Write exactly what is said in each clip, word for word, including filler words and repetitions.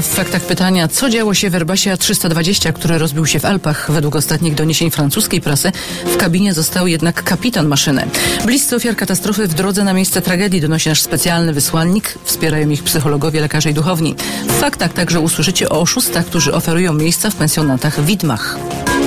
w faktach pytania, co działo się w Airbusie A trzysta dwadzieścia, który rozbił się w Alpach. Według ostatnich doniesień francuskiej prasy w kabinie został jednak kapitan maszyny. Bliscy ofiar katastrofy w drodze na miejsce tragedii, donosi nasz specjalny wysłannik. Wspierają ich psychologowie, lekarze i duchowni. W faktach także usłyszycie o oszustach, którzy oferują miejsca w pensjonatach w widmach.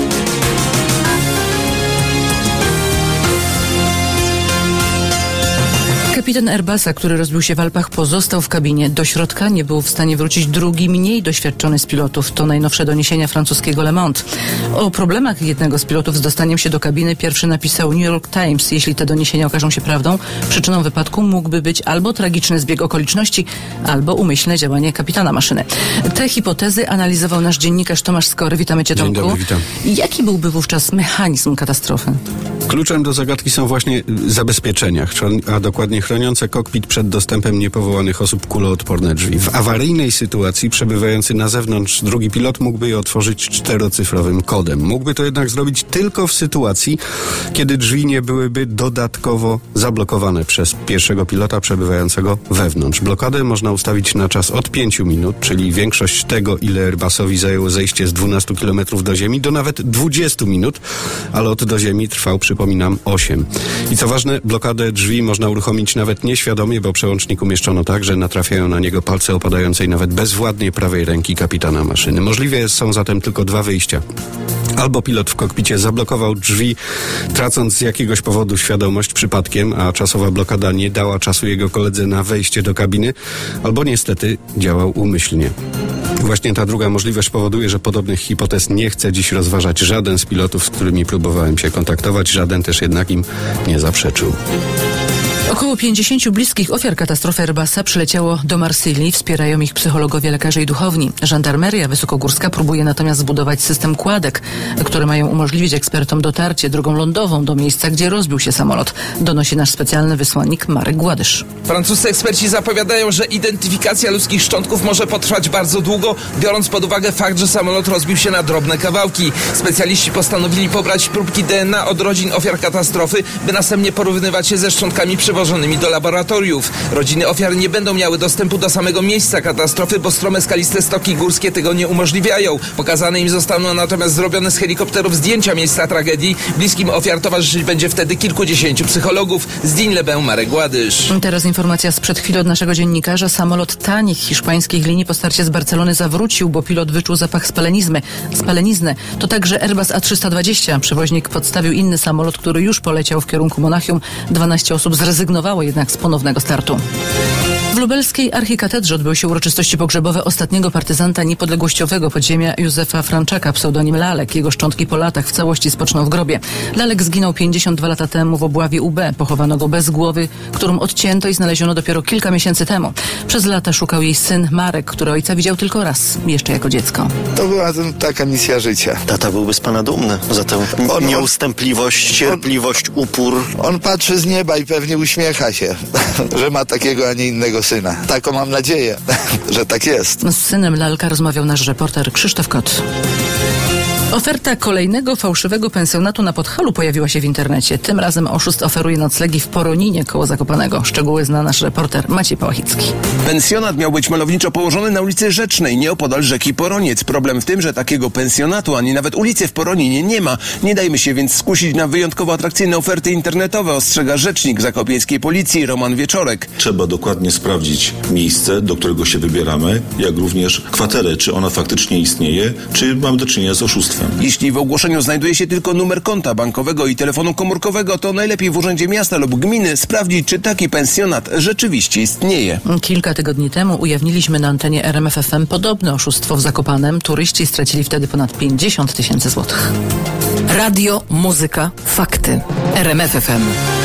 Kapitan Airbusa, który rozbił się w Alpach, pozostał w kabinie. Do środka nie był w stanie wrócić drugi, mniej doświadczony z pilotów. To najnowsze doniesienia francuskiego Le Monde. O problemach jednego z pilotów z dostaniem się do kabiny pierwszy napisał New York Times. Jeśli te doniesienia okażą się prawdą, przyczyną wypadku mógłby być albo tragiczny zbieg okoliczności, albo umyślne działanie kapitana maszyny. Te hipotezy analizował nasz dziennikarz Tomasz Skory. Witamy Cię, Tomku. Dzień dobry, witam. Jaki byłby wówczas mechanizm katastrofy? Kluczem do zagadki są właśnie zabezpieczenia, a dokładnie chroniące kokpit przed dostępem niepowołanych osób kuloodporne drzwi. W awaryjnej sytuacji przebywający na zewnątrz drugi pilot mógłby je otworzyć czterocyfrowym kodem. Mógłby to jednak zrobić tylko w sytuacji, kiedy drzwi nie byłyby dodatkowo zablokowane przez pierwszego pilota przebywającego wewnątrz. Blokadę można ustawić na czas od pięciu minut, czyli większość tego, ile Airbusowi zajęło zejście z dwunastu kilometrów do ziemi, do nawet dwudziestu minut, a lot do ziemi trwał, przypominam, osiem. I co ważne, blokadę drzwi można uruchomić nawet nieświadomie, bo przełącznik umieszczono tak, że natrafiają na niego palce opadającej nawet bezwładnie prawej ręki kapitana maszyny. Możliwe są zatem tylko dwa wyjścia. Albo pilot w kokpicie zablokował drzwi, tracąc z jakiegoś powodu świadomość przypadkiem, a czasowa blokada nie dała czasu jego koledze na wejście do kabiny, albo niestety działał umyślnie. Właśnie ta druga możliwość powoduje, że podobnych hipotez nie chce dziś rozważać żaden z pilotów, z którymi próbowałem się kontaktować. Żaden też jednak im nie zaprzeczył. Około pięćdziesięciu bliskich ofiar katastrofy Airbusa przyleciało do Marsylii. Wspierają ich psychologowie, lekarze i duchowni. Żandarmeria wysokogórska próbuje natomiast zbudować system kładek, które mają umożliwić ekspertom dotarcie drogą lądową do miejsca, gdzie rozbił się samolot. Donosi nasz specjalny wysłannik Marek Gładysz. Francuscy eksperci zapowiadają, że identyfikacja ludzkich szczątków może potrwać bardzo długo, biorąc pod uwagę fakt, że samolot rozbił się na drobne kawałki. Specjaliści postanowili pobrać próbki D N A od rodzin ofiar katastrofy, by następnie porównywać się ze szczątkami przywożonymi do laboratoriów. Rodziny ofiar nie będą miały dostępu do samego miejsca katastrofy, bo strome skaliste stoki górskie tego nie umożliwiają. Pokazane im zostaną natomiast zrobione z helikopterów zdjęcia miejsca tragedii. Bliskim ofiar towarzyszyć będzie wtedy kilkudziesięciu psychologów. Z Digne-les-Bains Marek Gładysz. Teraz informacja sprzed chwili od naszego dziennikarza. Samolot tanich hiszpańskich linii po starcie z Barcelony zawrócił, bo pilot wyczuł zapach spalenizny. Spalenizny. To także Airbus A trzysta dwadzieścia. Przewoźnik podstawił inny samolot, który już poleciał w kierunku Monachium. dwanaście osób zrezygnowało jednak z ponownego startu. W lubelskiej archikatedrze odbyły się uroczystości pogrzebowe ostatniego partyzanta niepodległościowego podziemia Józefa Franczaka, pseudonim Lalek. Jego szczątki po latach w całości spoczną w grobie. Lalek zginął pięćdziesiąt dwa lata temu w obławie U B. Pochowano go bez głowy, którą odcięto i znaleziono dopiero kilka miesięcy temu. Przez lata szukał jej syn Marek, który ojca widział tylko raz, jeszcze jako dziecko. To była taka misja życia. Tata byłby z pana dumny za tę on, nieustępliwość, cierpliwość, upór. On patrzy z nieba i pewnie uśmiecha się, że ma takiego, a nie innego syna. Taką mam nadzieję, że tak jest. Z synem Lalka rozmawiał nasz reporter Krzysztof Kot. Oferta kolejnego fałszywego pensjonatu na Podhalu pojawiła się w internecie. Tym razem oszust oferuje noclegi w Poroninie koło Zakopanego. Szczegóły zna nasz reporter Maciej Pałachicki. Pensjonat miał być malowniczo położony na ulicy Rzecznej, nieopodal rzeki Poroniec. Problem w tym, że takiego pensjonatu, ani nawet ulicy w Poroninie nie ma. Nie dajmy się więc skusić na wyjątkowo atrakcyjne oferty internetowe, ostrzega rzecznik zakopiańskiej policji Roman Wieczorek. Trzeba dokładnie sprawdzić miejsce, do którego się wybieramy, jak również kwaterę, czy ona faktycznie istnieje, czy mamy do czynienia z oszustwem. Jeśli w ogłoszeniu znajduje się tylko numer konta bankowego i telefonu komórkowego, to najlepiej w urzędzie miasta lub gminy sprawdzić, czy taki pensjonat rzeczywiście istnieje. Kilka tygodni temu ujawniliśmy na antenie R M F F M podobne oszustwo w Zakopanem. Turyści stracili wtedy ponad pięćdziesiąt tysięcy złotych. Radio, muzyka, fakty. R M F F M.